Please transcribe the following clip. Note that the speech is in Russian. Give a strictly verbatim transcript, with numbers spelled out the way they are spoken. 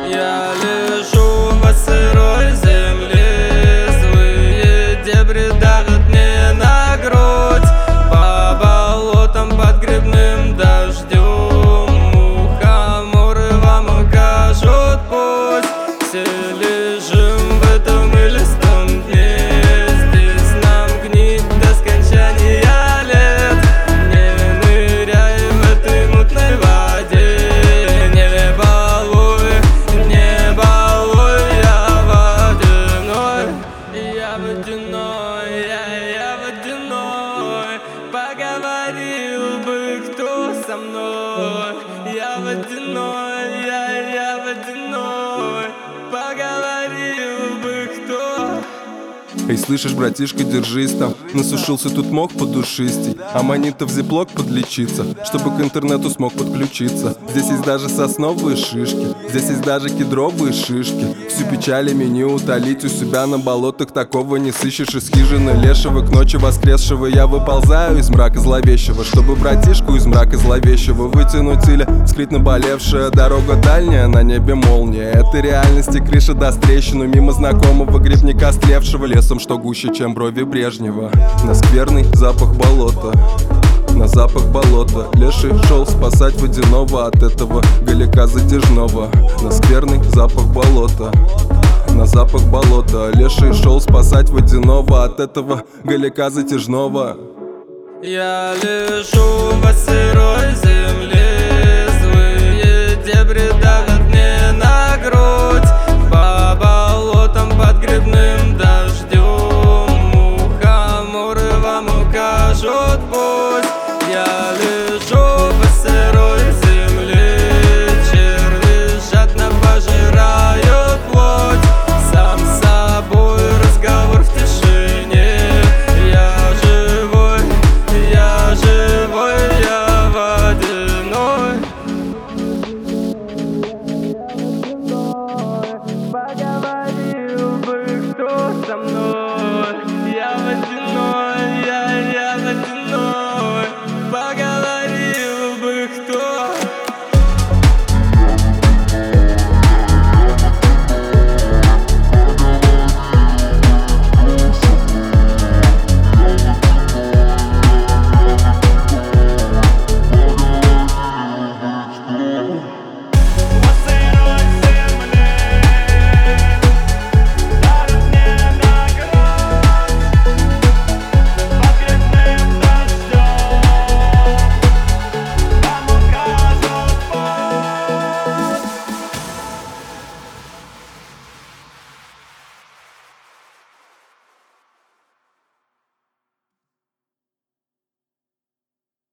Я лежу во сырой земле, злые дебри давят мне на грудь. По болотам под грибным дождем мухоморы вам укажут путь. Все лежим в этом илистом дне, здесь нам гнить до скончания лет. Не ныряй в этой мутной воде, не балуй, не балуй, я водяной. Я водяной, я, я водяной. Поговорил бы кто со мной. Я водяной, я, я водяной. Поговорил бы кто. Эй, слышишь, братишка, держись там. Насушился тут мох подушистей, а манит-то в зиплок подлечиться, чтобы к интернету смог подключиться. Здесь есть даже сосновые шишки, здесь есть даже кедровые шишки. Всю печалями не утолить, у себя на болотах такого не сыщешь. Из хижины лешего к ночи воскресшего я выползаю из мрака зловещего, чтобы братишку из мрака зловещего вытянуть или скрыть наболевшая дорога дальняя, на небе молния. Это реальности крыша даст трещину мимо знакомого грибника, стлевшего лесом, что гуще, чем брови Брежнева. На скверный запах болота, на запах болота леший шел спасать водяного от этого галика затяжного. На скверный запах болота, на запах болота леший шел спасать водяного от этого галика затяжного. Я лежу во сырой земле.